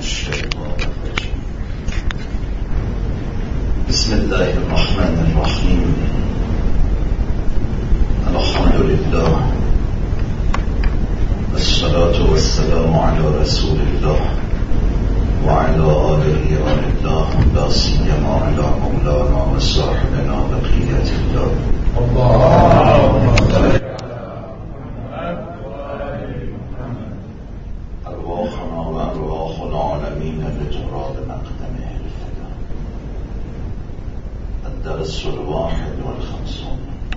الشيطان الرجيم. بسم الله الرحمن الرحيم. الحمد لله والصلاة والسلام على رسول الله وعلى آله وآل الله، لا سيما على مولانا وصاحبنا بقية الله. اللهم صل أرواحنا وأرواح العالمين لتراب مقدمه الفداء. الدرس 51.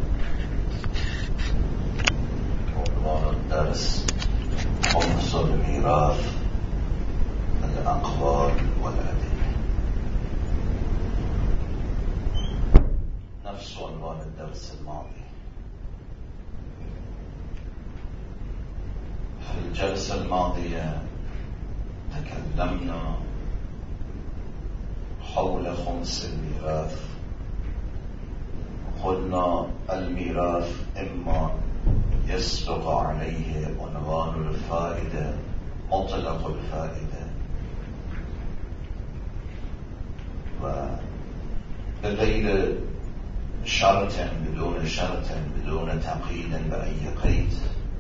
عنوان الدرس: خمس الميراث، الأقوال والأدلة. نفس عنوان الدرس الماضي. في الجلسة الماضية تكلمنا حول خمس الميراث. قلنا الميراث إما يسبق عليه عنوان الفائدة، مطلق الفائدة، وبغير شرط، بدون شرط، بدون تقييد بأي قيد،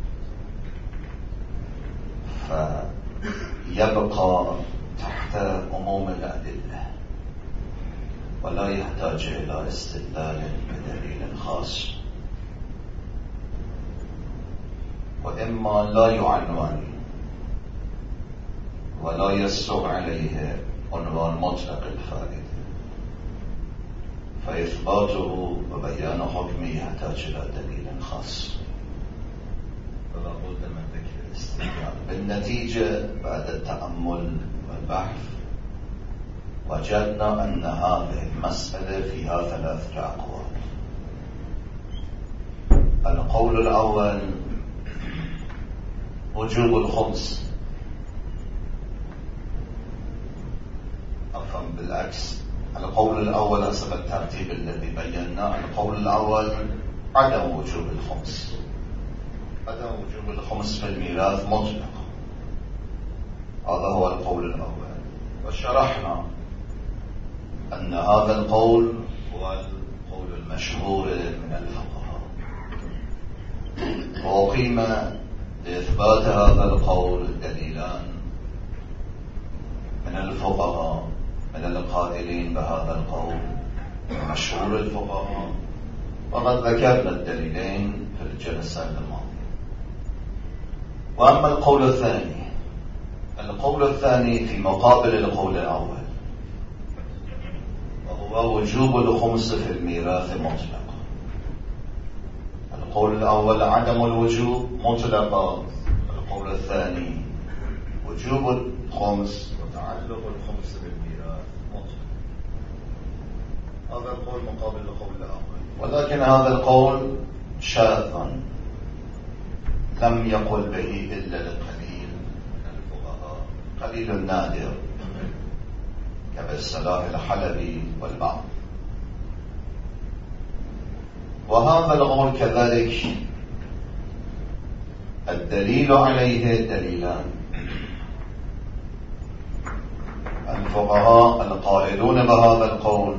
فيبقى تحت عموم الأدلة ولا يحتاج إلى استدلال بدليل خاص. وإما لا يعنون ولا يسبق عليه عنوان مطلق الفائدة، فإثباته وبيان حكمه يحتاج إلى دليل خاص، ولا بد من ذكر الاستدلال. بالنتيجة بعد التأمل والبحث وجدنا أن هذه المسألة فيها 3 أقوال. القول الأول وجوب الخمس، أفهم بالعكس. القول الأول حسب الترتيب الذي بينا، القول الأول عدم وجوب الخمس، عدم وجوب الخمس في الميراث مطلق. هذا هو القول الأول، وشرحنا أن هذا القول هو القول المشهور من الفقهاء، وأقيم لإثبات هذا القول دليلان من الفقهاء، من القائلين بهذا القول مشهور الفقهاء، وقد ذكرنا الدليلين في الجلسة الماضية. وأما القول الثاني، القول الثاني في مقابل القول الأول، وهو وجوب الخمس في الميراث مطلق. القول الأول عدم الوجوب مطلقا، القول الثاني وجوب الخمس وتعلق الخمس بالميراث مطلقا. هذا القول مقابل القول الأول، ولكن هذا القول شاذ لم يقل به إلا القليل من الفقهاء، قليل نادر كابن الصلاح الحلبي والبعض. وهذا القول كذلك الدليل عليه دليلان. الفقهاء القائلون بهذا القول،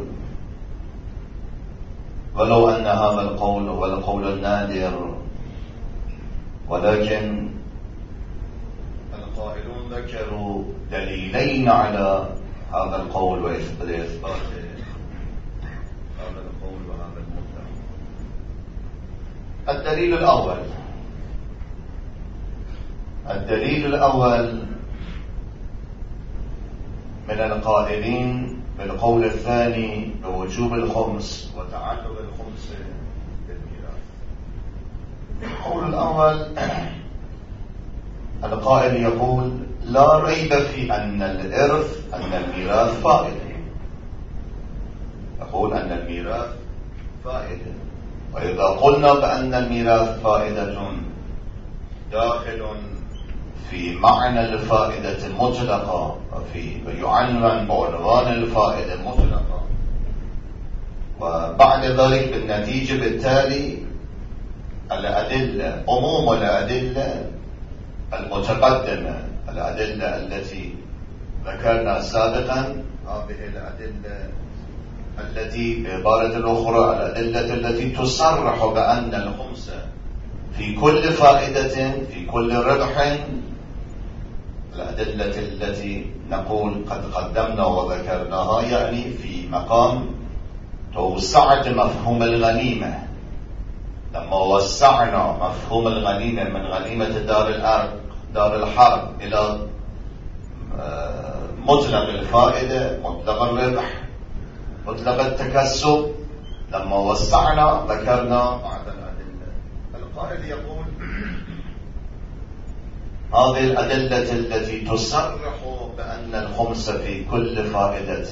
ولو أن هذا القول هو القول النادر، ولكن القائلون ذكروا دليلين على هذا القول وإثبات هذا القول وهذا المطلق. الدليل الأول من القائلين بالقول الثاني بوجوب الخمس وتعلق الخمس بالميراث. القول الأول القائل يقول: لا ريب في أن الإرث، أن الميراث فائدة. يقول أن الميراث فائدة، وإذا قلنا بأن الميراث فائدة داخل في معنى الفائدة المطلقة، ويعنون بعنوان الفائدة المطلقة، وبعد ذلك بالنتيجة بالتالي الأدلة، عموم الأدلة المتقدمة، الأدلة التي ذكرنا سابقا هذه الأدلة التي بعبارة الأخرى الأدلة التي تصرح بأن الخمس في كل فائدة في كل ربح، الأدلة التي نقول قد قدمنا وذكرناها، يعني في مقام توسعة مفهوم الغنيمة. لما وسعنا مفهوم الغنيمة من غنيمة دار الحرب إلى مطلق الفائدة، مطلق الربح، مطلق التكسب، لما وسعنا ذكرنا بعض الأدلة. القائل يقول هذه الأدلة التي تصرح بأن الخمس في كل فائدة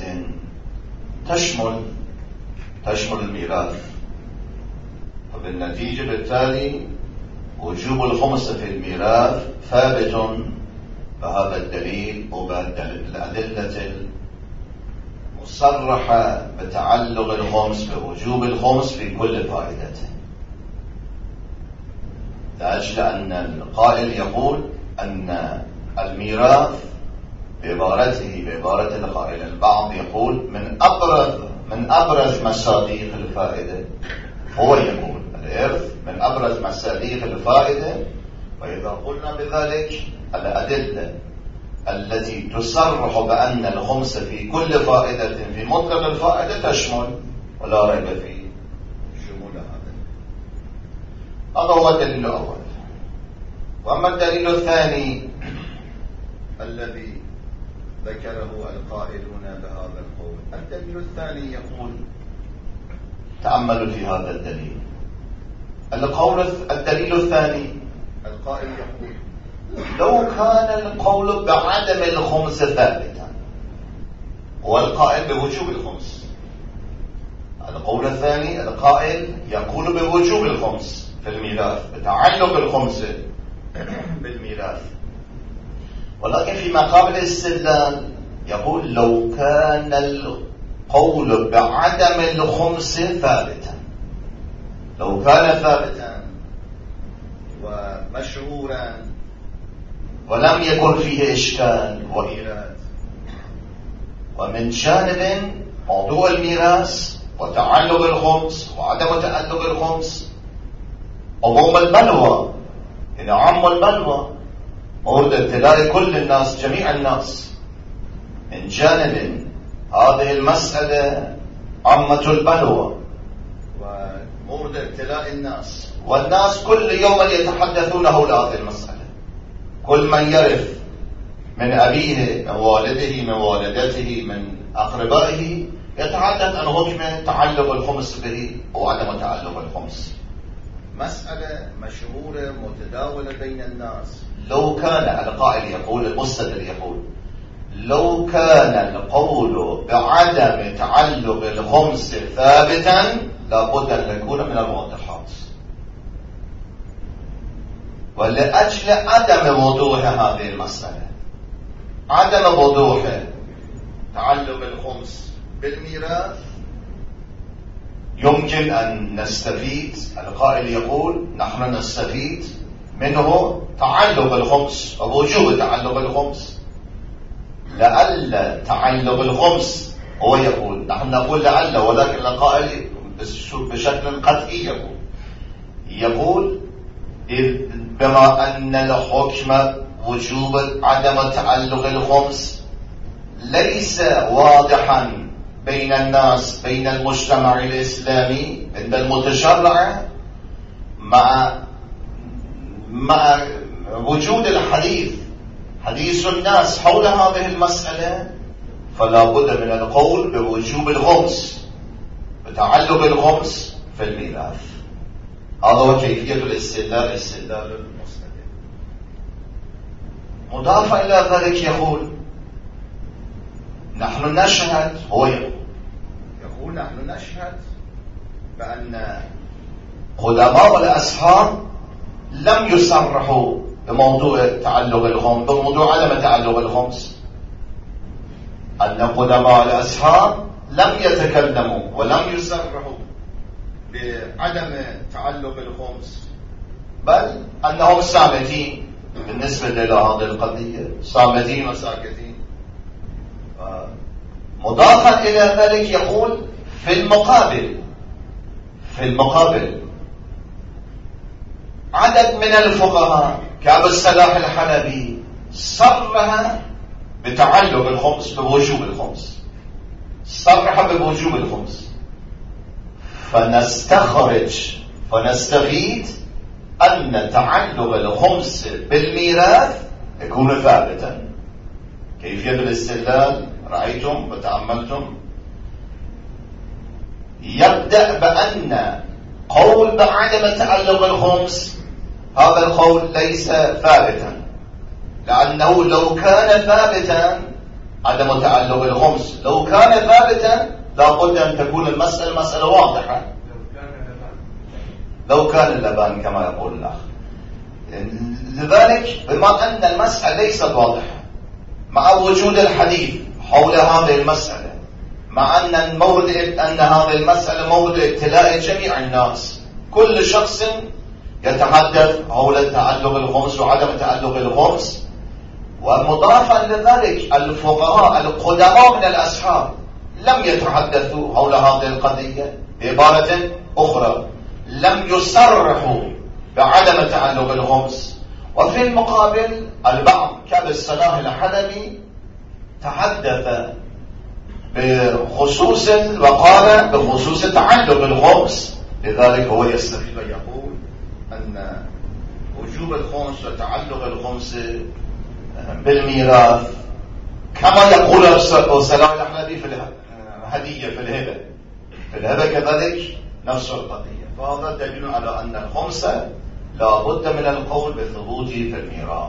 تشمل الميراث، وبالنتيجة بالتالي وجوب الخمس في الميراث ثابت بهذا الدليل وبالأدلة المصرحة بتعلق الخمس بوجوب الخمس في كل فائدة، لأجل أن القائل يقول أن الميراث بعبارة القائل، البعض يقول من أبرز مصادق الفائدة، هو يقول الإرث من أبرز مصادق الفائدة. وإذا قلنا بذلك الأدلة التي تصرح بأن الخمس في كل فائدة في مطلق الفائدة تشمل ولا ريب في شمول هذا هو الدليل الأول. وأما الدليل الثاني الذي ذكره القائلون بهذا القول، الدليل الثاني يقول، تأملوا في هذا الدليل. الدليل الثاني القائل يقول لو كان القول بعدم الخمس ثابتا، والقائل بوجوب الخمس. القول الثاني القائل يقول بوجوب الخمس في الميراث، بتعلق الخمس بالميراث، ولكن في مقام الاستدلال يقول لو كان القول بعدم الخمس ثابتا، لو كان ثابتا ومشهورا ولم يكن فيه إشكال وإيراد، ومن جانب موضوع الميراث وتعلق الخمس وعدم تعلق الخمس، عموم البلوى، إن عم البلوى مورد ابتلاء كل الناس، جميع الناس، من جانب هذه المسألة عامة البلوى ومورد ابتلاء الناس، والناس كل يوم يتحدثون حول هذه المسألة، كل من يرث من أبيه، من والده، من والدته، من أقربائه، يتحدث عن حكم تعلق الخمس به وعدم تعلق الخمس، مسألة مشهورة متداولة بين الناس. لو كان القائل يقول، المستدل يقول لو كان القول بعدم تعلق الخمس ثابتا لابد أن يكون من الواضحات، ولأجل عدم وضوح هذه المسألة، عدم وضوح تعلق الخمس بالميراث، يمكن أن نستفيد، القائل يقول نحن نستفيد منه تعلق الخمس ووجوب تعلق الخمس، لعل تعلق الخمس، هو يقول، نحن نقول لعل، ولكن القائل بشكل قطعي يقول بما أن الحكم وجوب عدم تعلق الخمس ليس واضحا بين الناس، بين المجتمع الإسلامي، عند المتشرع، مع وجود حديث الناس حول هذه المسألة، فلا بد من القول بوجوب الخمس، بتعلق الخمس في الميراث. هذا هو كيفية الاستدلال المستدل. مضافا إلى ذلك يقول نحن نشهد، هو يقول نحن نشهد بأن قدماء الأصحاب لم يصرحوا بموضوع تعلق الخمس، بموضوع عدم تعلق الخمس، أن قدماء الأصحاب لم يتكلموا ولم يصرحوا بعدم تعلق الخمس، بل أنهم صامتين بالنسبة إلى هذه القضية، صامتين وساكتين. مضافا إلى ذلك يقول في المقابل عدد من الفقهاء كأبو الصلاح الحلبي صرح بتعلق الخمس بوجوب الخمس، صرح بوجوب الخمس، فنستفيد أن تعلق الخمس بالميراث يكون ثابتا. كيفية الاستدلال رأيتم وتأملتم؟ يبدأ بأن قول بعدم تعلق الخمس هذا القول ليس ثابتا، لأنه لو كان ثابتا عدم تعلق الخمس، لو كان ثابتا لابد أن تكون المسألة مسألة واضحة. لو كان اللبان كما يقول الأخ. لذلك بما أن المسألة ليست واضحة مع وجود الحديث حول هذه المسألة، مع أن هذه المسألة مورد ابتلاء جميع الناس، كل شخص يتحدث حول تعلق الخمس وعدم تعلق الخمس، ومضافا لذلك الفقهاء القدماء من الأصحاب لم يتحدثوا حول هذه القضية، بعبارة أخرى لم يصرحوا بعدم تعلق الخمس. وفي المقابل البعض كأبو الصلاح الحلبي تحدث بخصوص وقال بخصوص تعلق الخمس، لذلك هو يستفيد ويقول أن وجوب الخمس وتعلق الخمس بالميراث كما يقول أبو الصلاح الحلبي في الهدية في الهبة كذلك نفس القضية. فهذا دليل على أن الخمس لا بد من القول بثبوته في الميراث.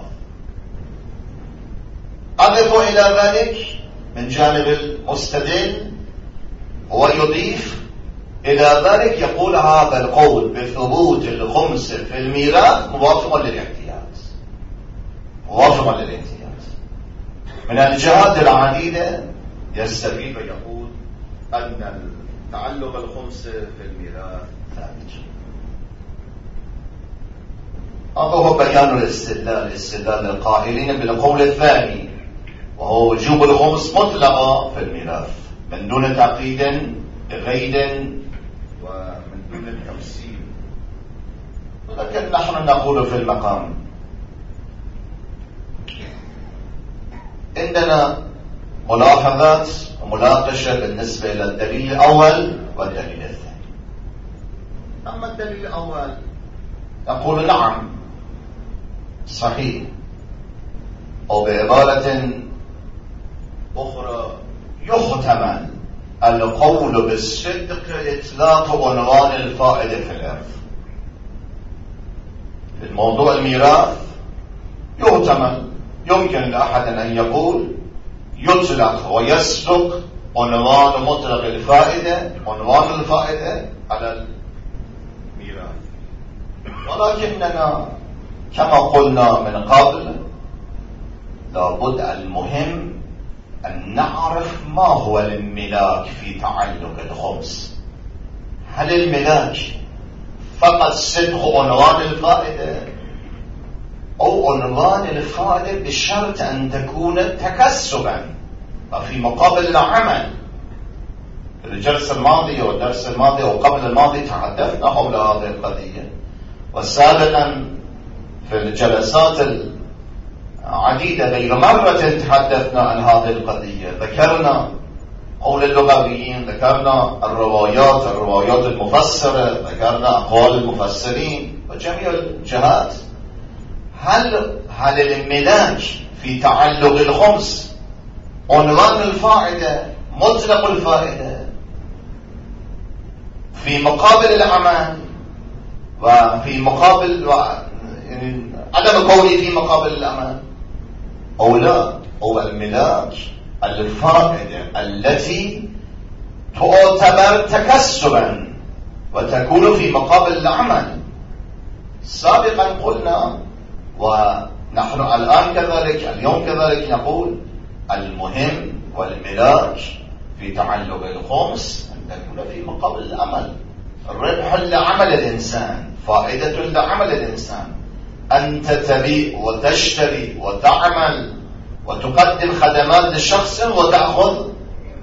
أضف إلى ذلك من جانب المستدل هو يضيف إلى ذلك يقول هذا القول بثبوت الخمس في الميراث موافق للاحتياط، موافق للاحتياط من الجهات العديدة. يستفيد ويقول أن تعلق الخمس في الميراث ثابت. هذا هو بيان الاستدلال القائلين بالقول الثاني، وهو وجوب الخمس مطلقا في الميراث من دون تعقيد قيد ومن دون التفصيل. ولكن نحن نقول في المقام عندنا ملاحظات ومناقشة بالنسبة إلى الدليل الأول والدليل الثاني. أما الدليل الأول نقول نعم صحيح، أو بعبارة أخرى يحتمل القول بالصدق إطلاق عنوان الفائدة في الإرث. في الموضوع الميراث يحتمل، يمكن لأحد أن يقول يطلق ويصدق عنوان مطلق الفائدة، عنوان الفائدة على الميراث، ولكننا كما قلنا من قبل لابد المهم أن نعرف ما هو الملاك في تعلق الخمس. هل الملاك فقط صدق عنوان الفائدة، أو عنوان الفائدة بشرط أن تكون تكسبا وفي مقابل العمل؟ في الجلسة الماضية والدرس الماضي وقبل الماضي تحدثنا حول هذه القضية، وسابقا في الجلسات العديدة غير مرة تحدثنا عن هذه القضية. ذكرنا قول اللغويين، ذكرنا الروايات المفسرة، ذكرنا أقوال المفسرين وجميع الجهات. هل الملاك في تعلق الخمس عنوان الفائدة مطلق الفائدة في مقابل العمل وفي مقابل يعني عدم كونه في مقابل العمل، أو لا، أو الملاك الفائدة التي تعتبر تكسبا وتكون في مقابل العمل؟ سابقا قلنا ونحن الآن كذلك اليوم كذلك نقول المهم والملاك في تعلق الخمس أن تكون في مقابل العمل، الربح لعمل الإنسان، فائدة لعمل الإنسان. أنت تبيع وتشتري وتعمل وتقدم خدمات لشخص وتأخذ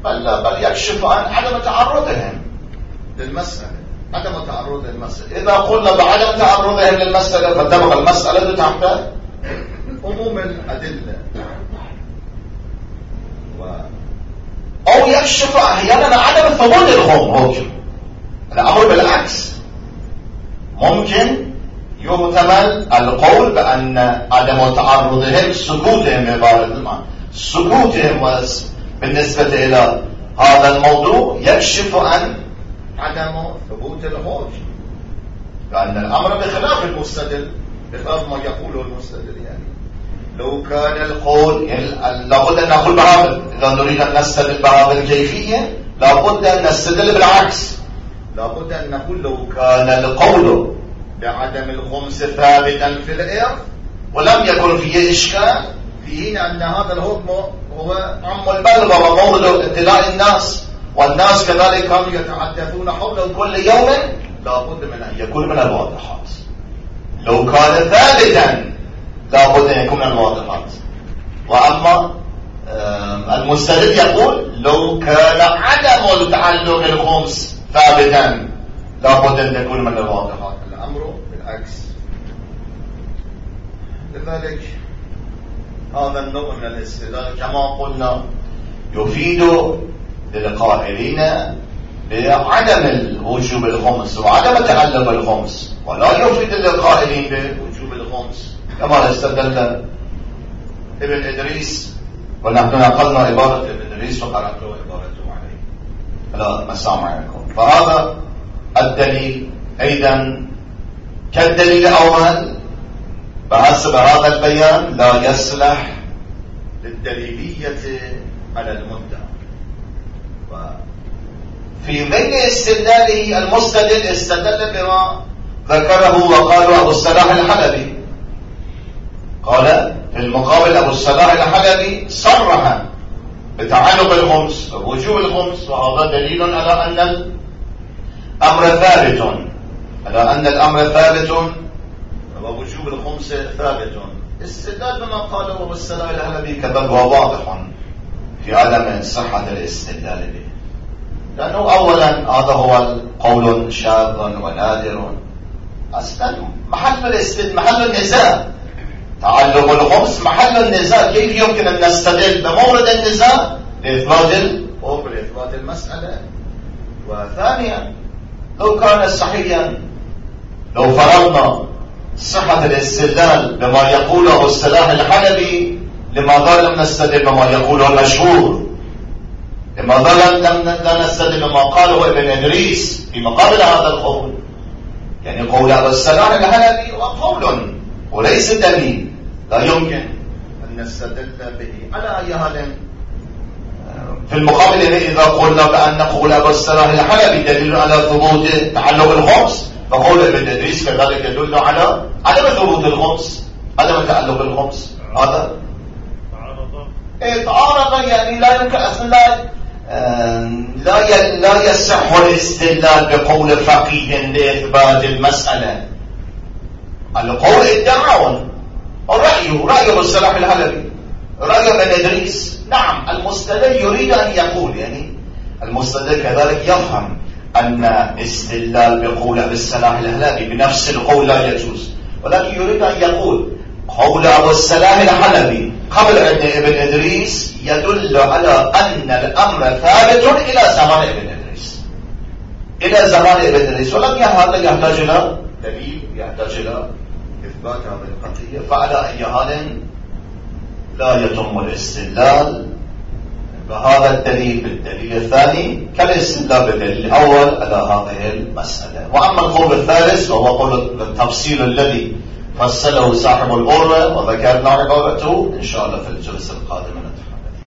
بل يكشف عن عدم تعرضهم للمسألة، عدم تعرض للمسألة. إذا قلنا بعدم تعرضهم للمسألة فتبقى المسألة تحت عموم الأدلة. أو يكشف أحيانا عدم ثبوت الحكم. الأمر بالعكس، ممكن يحتمل القول بأن عدم تعرضهم سكوتهم عبارة المعنى، سكوتهم بالنسبة إلى هذا الموضوع يكشف عن عدم ثبوت الحكم، لأن الأمر بخلاف المستدل، بخلاف ما يقوله المستدل. يعني لو كان القول لابد أن نقول بهذا، إذا نريد أن نستدل بهذه الكيفية لابد أن نستدل بالعكس، لابد أن نقول لو كان القول بعدم الخمس ثابتا في الإرث ولم يكن فيه إشكال، في حين أن هذا الحكم هو عم البلغة ومورد ابتلاء الناس، والناس كذلك كانوا يتحدثون حوله كل يوم، لابد من أن يكون من الواضحات. لو كان ثابتا لابد أن يكون من الواضحات. وأما المستدل يقول لو كان عدم التعلق الخمس ثابتا لابد أن يكون من الواضحات. الأمر بالعكس. لذلك هذا النوع من الاستدلال كما قلنا يفيد للقائلين بعدم الوجوب الخمس وعدم تعلق الخمس، ولا يفيد للقائلين بوجوب الخمس، كما استدل ابن إدريس، ونحن نقلنا عبارة ابن إدريس وقرأت عبارته عليه على مسامعكم. فهذا الدليل أيضا كالدليل الأول بحسب هذا البيان لا يصلح للدليلية على المدعى. في بين استدلاله المستدل استدل بما ذكره وقاله أبو الصلاح الحلبي. قال في المقابل أبو الصلاح الحلبي صرح بتعلق الخمس ووجوب الخمس، وهذا دليل على أن الأمر ثابت، على أن الأمر ثابت ووجوب الخمس ثابت. استدلال بما قاله أبو الصلاح الحلبي كذلك هو واضح في عدم صحة الاستدلال به، لأنه أولا هذا هو القول شاذ ونادر، أصلا محل النزاع تعلق الخمس محل النزاع. كيف يمكن أن نستدل بمورد النزاع لإثبات المسألة؟ وثانيا لو كان صحيحا، لو فرضنا صحة الاستدلال بما يقوله الصلاح الحلبي، لماذا لم نستدل بما يقوله المشهور؟ لماذا لا نستدل بما قاله ابن إدريس في مقابل هذا القول؟ يعني قول أبو الصلاح الحلبي وقول وليس دليل، لا يمكن أن نستدل به. على أي حال في المقابل إذا قلنا بأن قول أبو الصلاح الحلبي دليل على ثبوت تعلق الخمس، فقول ابن إدريس كذلك يدل على عدم ثبوت الخمس، عدم تعلق الخمس. هذا تعارض، يعني لا يمكن أصلا لا يصح الاستدلال بقول فقيه لإثبات المسألة. القول ادعاء، رأي أبو الصلاح الحلبي، رأي ابن إدريس. نعم المستدل يريد أن يقول، يعني المستدل كذلك يفهم أن استدلال بقول أبو الصلاح الحلبي بنفس القول لا يجوز، ولكن يريد أن يقول قول أبو الصلاح الحلبي قبل ابن إدريس يدل على أن الأمر ثابت إلى زمان ابن إدريس، إلى زمان ابن إدريس، ولكن هذا يحتاج إلى دليل، يحتاج إلى إثبات هذه القضية. فعلى أي حال لا يتم الاستدلال بهذا الدليل بالدليل الثاني كالاستدلال بالدليل الأول على هذه المسألة. وأما القول الثالث وهو قول التفصيل الذي فصله صاحب الغرة وذكرنا عبارته إن شاء الله في الجلسة القادمة.